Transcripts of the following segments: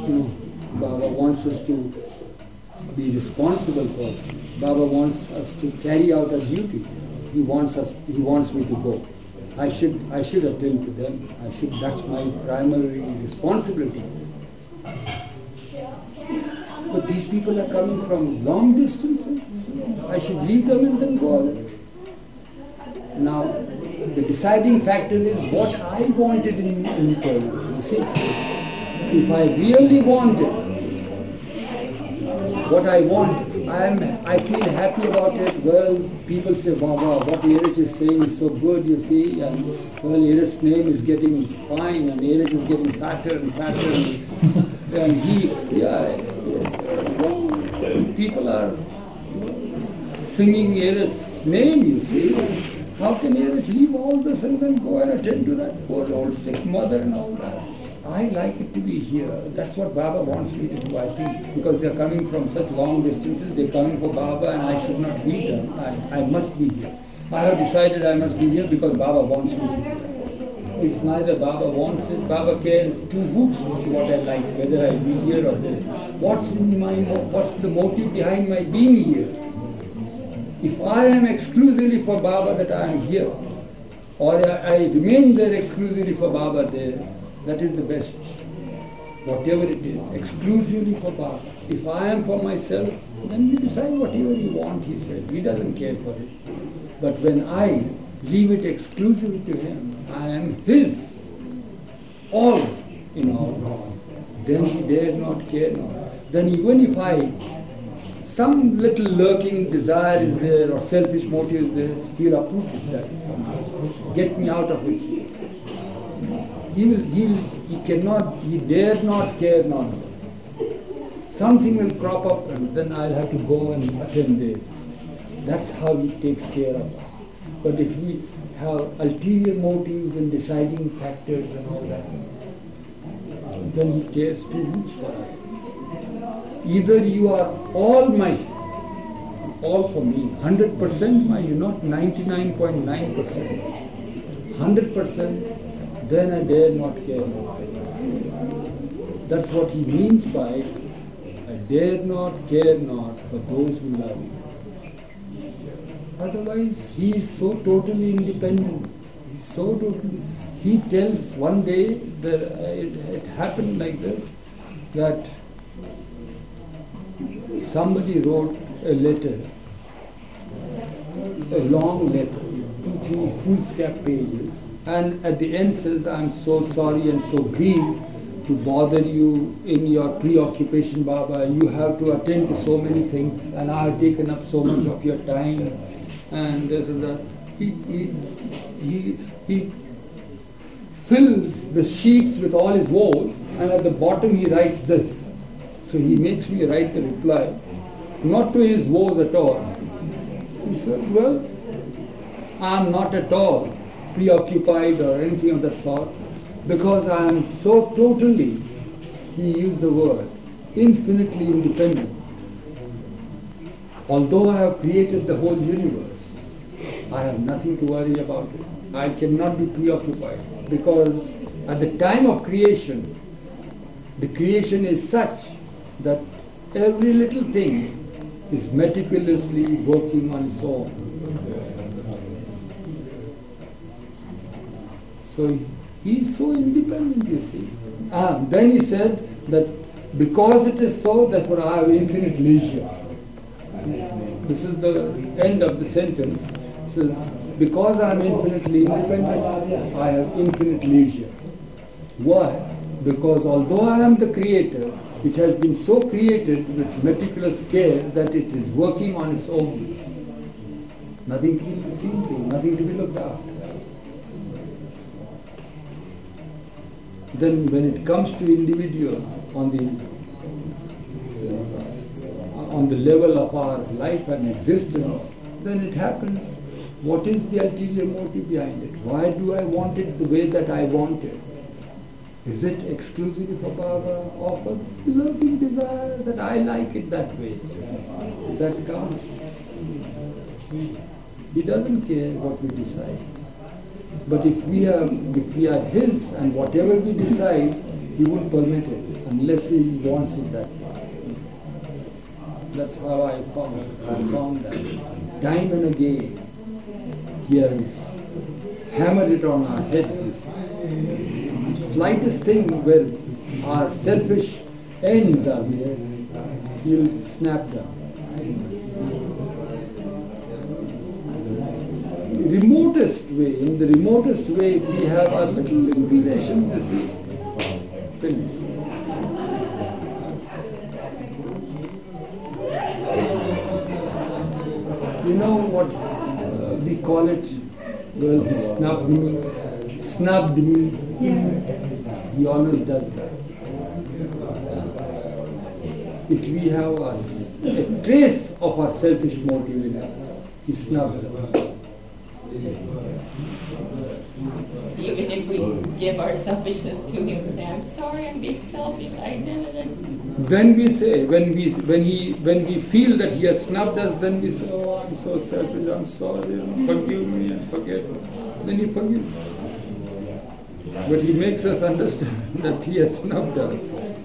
Baba wants us to be responsible person. Baba wants us to carry out a duty. He wants me to go. I should attend to them. That's my primary responsibilities. But these people are coming from long distances. I should leave them and then go away. Now, the deciding factor is what I wanted in Kerala. You see, if I really wanted what I want, I feel happy about it. Well, people say, Baba, what Erich is saying is so good, you see. And, well, Erich's name is getting fine, and Erich is getting fatter and fatter. And people are singing Erich's name, you see. How can Erich leave all this and then go and attend to that poor old sick mother and all that? I like it to be here. That's what Baba wants me to do, I think. Because they're coming from such long distances, they're coming for Baba and I should not meet them. I must be here. I have decided I must be here because Baba wants me to be here. It's neither Baba wants it, Baba cares two hoots what I like, whether I be here or there. What's the motive behind my being here? If I am exclusively for Baba that I am here, or I remain there exclusively for Baba there, that is the best. Whatever it is, exclusively for Baba. If I am for myself, then you decide whatever you want, he said. He doesn't care for it. But when I leave it exclusively to him, I am his, all in all, then he dare not care not. Then even if some little lurking desire is there or selfish motive is there, he will uproot that somehow. Get me out of it. He dare not care not. Something will crop up and then I'll have to go and attend this. That's how he takes care of us. But if we have ulterior motives and deciding factors and all that, then he cares too much for us. Either you are all for me, 100% you're not 99.9%, 100%, then I dare not care more. That's what he means by, I dare not care not for those who love you. Otherwise, he is so totally independent. He tells one day, that it happened like this, that somebody wrote a letter, a long letter, 2-3 foolscap pages, and at the end says, I'm so sorry and so grieved to bother you in your preoccupation, Baba. You have to attend to so many things, and I have taken up so much of your time, and this and that. He fills the sheets with all his woes, and at the bottom he writes this. So he makes me write the reply, not to his woes at all. He says, well, I am not at all preoccupied or anything of that sort, because I am so totally, he used the word, infinitely independent. Although I have created the whole universe, I have nothing to worry about it. I cannot be preoccupied, because at the time of creation, the creation is such that every little thing is meticulously working on its own. So he is so independent, you see. Then he said that because it is so, therefore I have infinite leisure. This is the end of the sentence. It says, because I am infinitely independent, I have infinite leisure. Why? Because although I am the creator, it has been so created with meticulous care that it is working on its own. Nothing to be seen to, nothing to be looked after. Then when it comes to individual on the level of our life and existence, then it happens. What is the ulterior motive behind it? Why do I want it the way that I want it? Is it exclusively for Baba, or for loving desire that I like it that way? That counts. He doesn't care what we decide. But if we are his, and whatever we decide, He won't permit it unless he wants it that way. That's how I found that. Time and again, he has hammered it on our heads. The slightest thing where our selfish ends are there, he will snap down. In the remotest way, we have our little inclinations. This is finished. You know what we call it? Well, he snubbed me. He always does that. If we have a trace of our selfish motive in it, he snubs us. Even if we give our selfishness to him and say, I'm sorry, I'm being selfish, I did it. Then we say, when we feel that he has snubbed us, then we say, oh, I'm so selfish, I'm sorry, forgive me and forget. Then he forgives. But he makes us understand that he has snubbed us.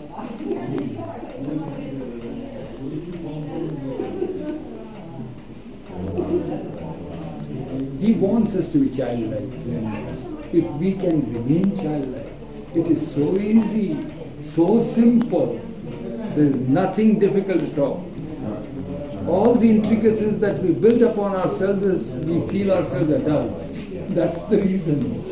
He wants us to be childlike. If we can remain childlike, it is so easy, so simple. There is nothing difficult at all. All the intricacies that we build upon ourselves is we feel ourselves adults. That's the reason.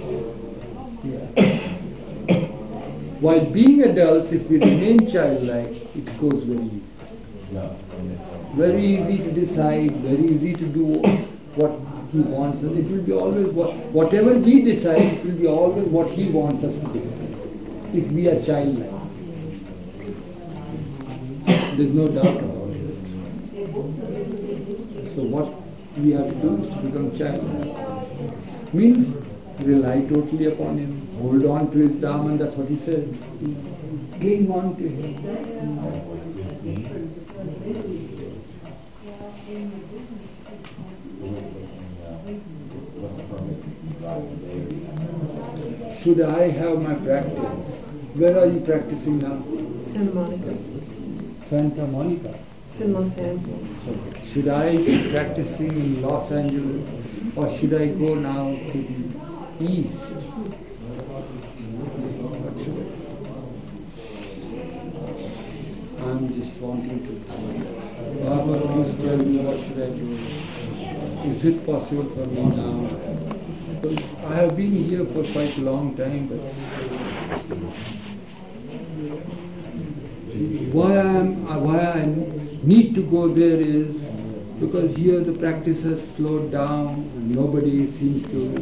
Yeah. While being adults, if we remain childlike, it goes very easy. Very easy to decide, very easy to do what he wants us. It will be always whatever we decide, it will be always what he wants us to decide. If we are childlike. There's no doubt about it. So what we have to do is to become childlike. Means rely totally upon him. Hold on to his Dhamma, that's what he said. Cling on to him. Should I have my practice? Where are you practicing now? Santa Monica. Santa Monica. It's in Los Angeles. Should I be practicing in Los Angeles or should I go now to the east? I'm just wanting to. Baba, please tell me what should I do? Is it possible for me now? Because I have been here for quite a long time, but why I need to go there is because here the practice has slowed down and nobody seems to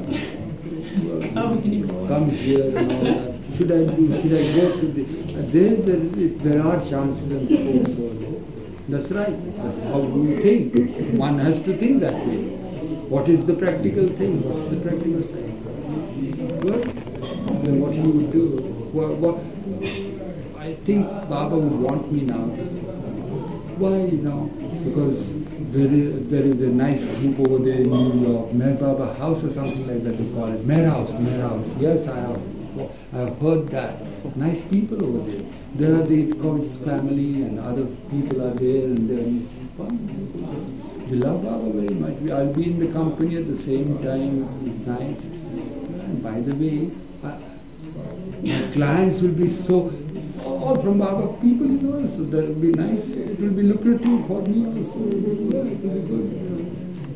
come here and all that. Should I go to the there are chances and scopes over there. That's right. That's how we think. One has to think that way. What is the practical thing? What's the practical side? Good. Then what he would do? I think Baba would want me now. Why now? Because there is a nice group over there in New York, Meher Baba House or something like that they call it. Meher House. Yes, I have heard that. Nice people over there. There are the Coach's family and other people are there and then we love Baba very much. I'll be in the company at the same time. It's nice. And by the way, my clients will be all from Baba people, so that will be nice. It will be lucrative for me also. Yeah, it will be good.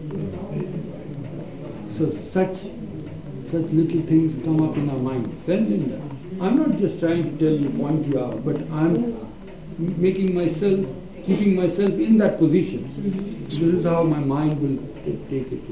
So such little things come up in our mind. Send in them. I'm not just trying to tell you, point you out, but I'm keeping myself in that position. This is how my mind will take it.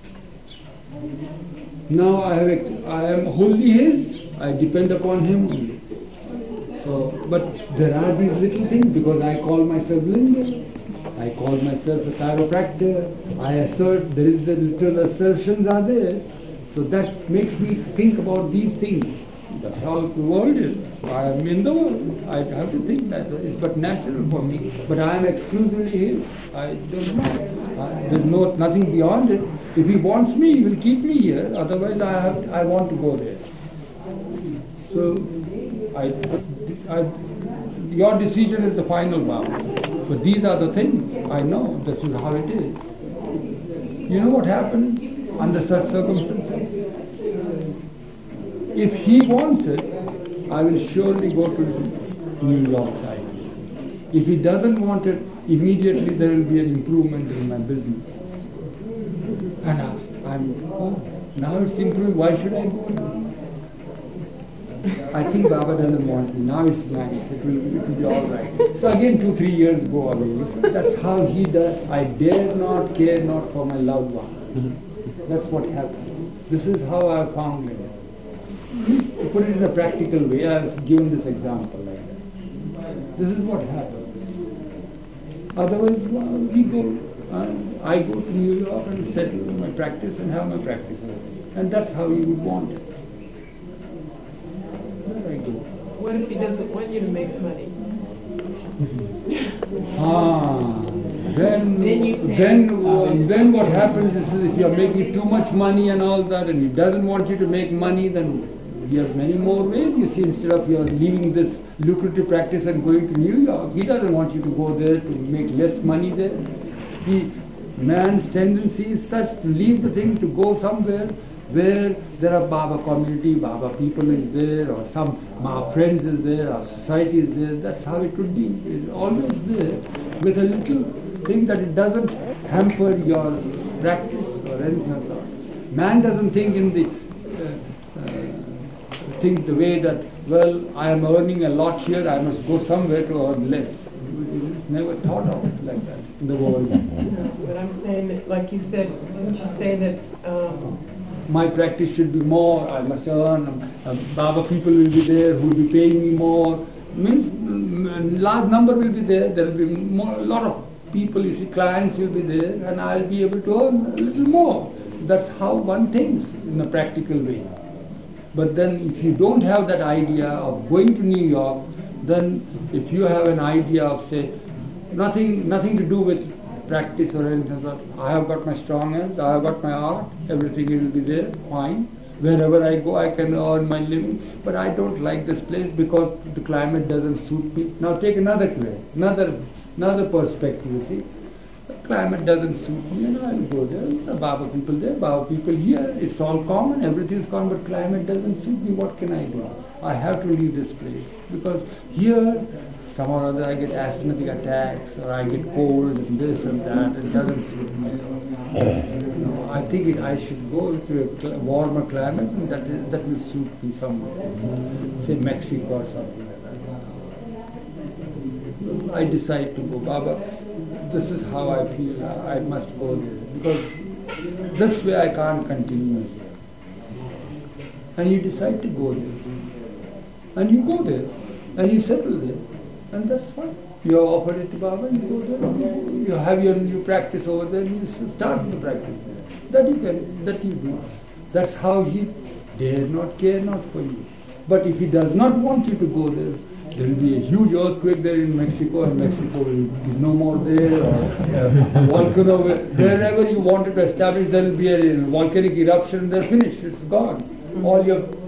Now I am wholly his. I depend upon him only. So, but there are these little things because I call myself Linda. I call myself a chiropractor. I assert, there is the little assertions are there. So that makes me think about these things. That's how the world is. I am in the world. I have to think that way. It's but natural for me. But I am exclusively his. I don't know. There's nothing beyond it. If he wants me, he will keep me here. Otherwise, I want to go there. So Your decision is the final one. But these are the things. I know this is how it is. You know what happens under such circumstances? If he wants it, I will surely go to New York side. If he doesn't want it, immediately there will be an improvement in my business. And now it's improving, why should I go? I think Baba doesn't want me. Now it's nice. It will be all right. So again, 2-3 years go away. So that's how he does. I dare not, care not for my loved one. That's what happens. This is how I found it. To put it in a practical way, I have given this example like that. This is what happens. Otherwise, we go. I go to New York and settle my practice and have my practice over. And that's how he would want it. There I go. What if he doesn't want you to make money? Then what happens is if you are making too much money and all that, and he doesn't want you to make money, then he has many more ways. You see, instead of you are leaving this lucrative practice and going to New York, he doesn't want you to go there to make less money there. Man's tendency is such to leave the thing to go somewhere where there are Baba community, Baba people is there, or some Baba friends is there, or society is there. That's how it would be. It's always there with a little thing that it doesn't hamper your practice or anything of that. Man doesn't think in the way that, well, I am earning a lot here, I must go somewhere to earn less. It's never thought of it like that in the world. But I'm saying that, like you said, didn't you say that my practice should be more, I must earn, Baba people will be there who will be paying me more. Means large number will be there, there will be a lot of people, you see, clients will be there, and I'll be able to earn a little more. That's how one thinks in a practical way. But then if you don't have that idea of going to New York, then if you have an idea of, say, nothing to do with practice or anything, so I have got my strong hands, I have got my art, everything will be there, fine. Wherever I go, I can earn my living, but I don't like this place because the climate doesn't suit me. Now take another perspective, you see. The climate doesn't suit me, and I'll go there. The Baba people there, Baba people here. It's all common, everything's common, but climate doesn't suit me. What can I do? I have to leave this place because here, somehow or other, I get asthmatic attacks, or I get cold, and this and that. It doesn't suit me. I think I should go to a warmer climate, and that will suit me somewhere. Say Mexico or something like that. I decide to go, Baba. This is how I feel. I must go there because this way I can't continue here. And you decide to go there, and you go there, and you settle there, and that's fine. You have offered it to Baba, and you go there. You have your new practice over there, and you start the practice there. That you do. That's how he dare not, care not for you. But if he does not want you to go there, there will be a huge earthquake there in Mexico, and Mexico will be no more there, or a volcano, wherever you wanted to establish, there will be a volcanic eruption, they're finished, it's gone. All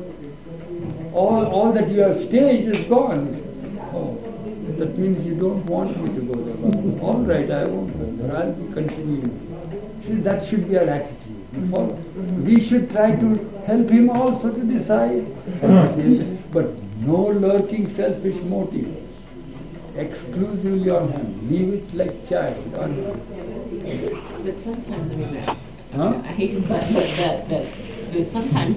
that you have staged is gone. Oh, that means you don't want me to go there. All right, I won't go there, I'll be continuing. See, that should be our attitude. We should try to help him also to decide, but no lurking selfish motive, exclusively on him. Leave it like child on him. But sometimes, I hate to but sometimes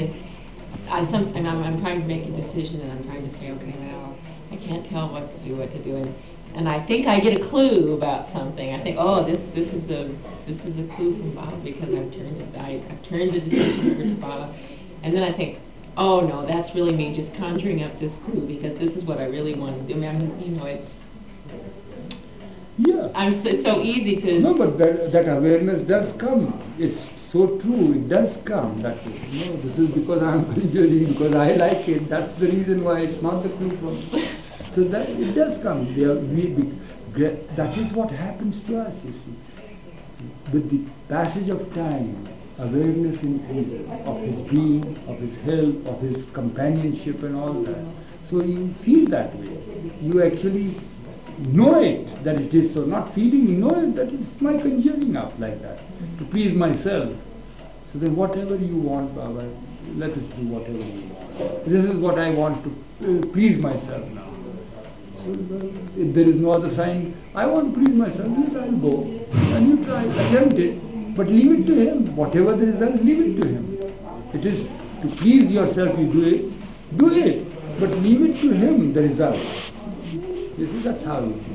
I'm trying to make a decision, and I'm trying to say, okay, now I can't tell what to do, and I think I get a clue about something. I think, oh, this is a clue from Baba because I've turned the decision over to Baba, and then I think, oh no, that's really me just conjuring up this clue because this is what I really want to do. It's it's so easy to. No, but that awareness does come. It's so true. It does come that way. This is because I'm conjuring because I like it. That's the reason why it's not the clue from. So that it does come. That is what happens to us. You see, with the passage of time, awareness increases of his being, of his help, of his companionship and all that. So you feel that way. You actually know it, that it is so. Not feeling, you know it, that it's my conjuring up like that, to please myself. So then whatever you want, Baba, let us do whatever you want. This is what I want to please myself now. So if there is no other sign, I want to please myself, yes, I'll go. And you try, attempt it, but leave it to him. Whatever the result, leave it to him. It is to please yourself, you do it, but leave it to him, the results. You see, that's how you do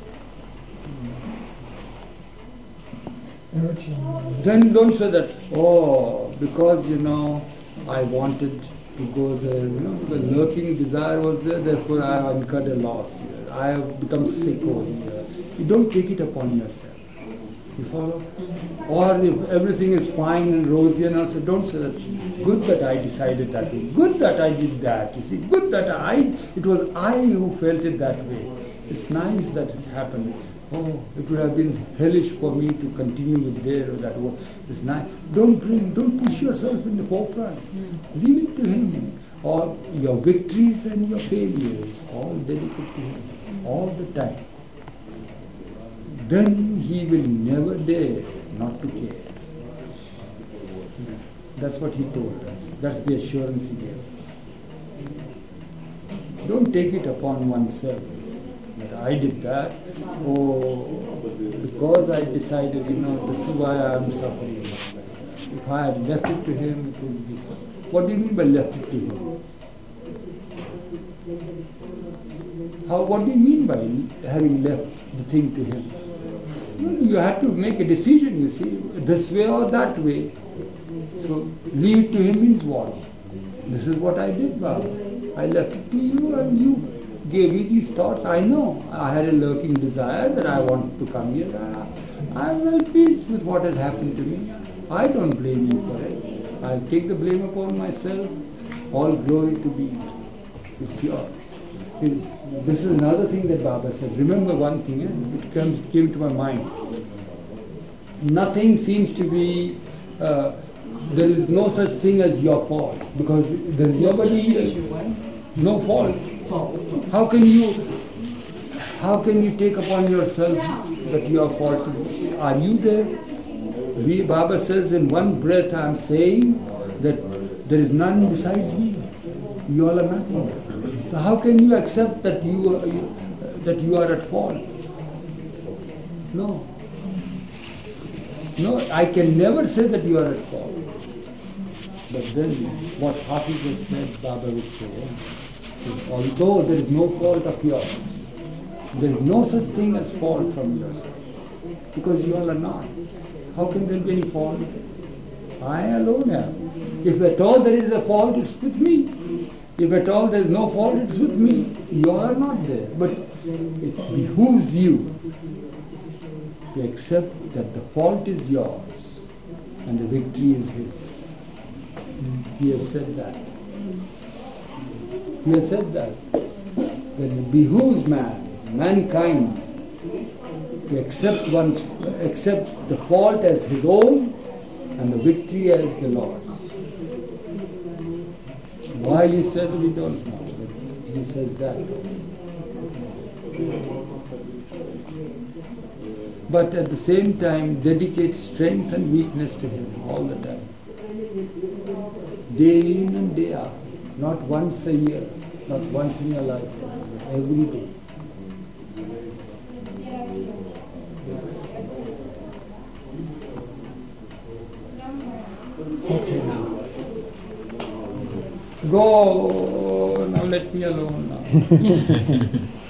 it. Then don't say that, because I wanted to go there, the lurking desire was there, therefore I have incurred a loss here. I have become sick over here. You don't take it upon yourself. You follow? Or if everything is fine and rosy and also, don't say that, good that I decided that way, good that I did that, you see, good that it was I who felt it that way. It's nice that it happened. It would have been hellish for me to continue with there or that. It's nice. Don't push yourself in the forefront. Leave it to him. All your victories and your failures, all dedicate to him, all the time. Then he will never dare not to care. That's what he told us. That's the assurance he gave us. Don't take it upon oneself. That I did that, because I decided, this is why I am suffering. If I had left it to him, it would be so. What do you mean by left it to him? What do you mean by having left the thing to him? You had to make a decision, you see, this way or that way. So leave it to him means what? This is what I did, Baba. I left it to you and you gave me these thoughts. I know I had a lurking desire that I wanted to come here. I am well pleased with what has happened to me. I don't blame you for it. I take the blame upon myself. All glory to be. It's yours. This is another thing that Baba said. Remember one thing, it came to my mind. Nothing seems to be, there is no such thing as your fault, because there is nobody, no fault. How can you take upon yourself that you are faulty? Are you there? Baba says in one breath I am saying that there is none besides me. You all are nothing. So how can you accept that you are at fault? No. No, I can never say that you are at fault. But then what Hafiz has said, Baba would say, although there is no fault of yours, there is no such thing as fault from yourself, because you all are not. How can there be any fault? I alone am. If at all there is a fault, it's with me. If at all there is no fault, it's with me. You all are not there. But it behooves you to accept that the fault is yours and the victory is his. He has said that. He has said that it behooves mankind, to accept the fault as his own and the victory as the Lord's. Why he said, we don't know, but he says that. But at the same time, dedicate strength and weakness to him all the time. Day in and day out. Not once a year, not once in your lifetime, but every day. Okay, now. Go, now let me alone now.